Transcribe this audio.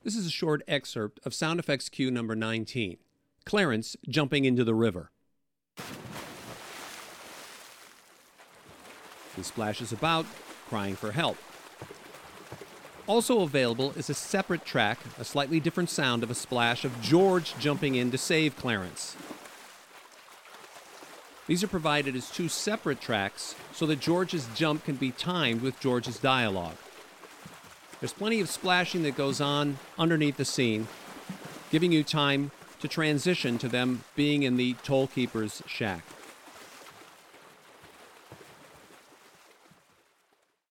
This is a short excerpt of sound effects cue number 19. Clarence jumping into the river. He splashes about, crying for help. Also available is a separate track, a slightly different sound of a splash of George jumping in to save Clarence. These are provided as two separate tracks so that George's jump can be timed with George's dialogue. There's plenty of splashing that goes on underneath the scene, giving you time to transition to them being in the toll keeper's shack.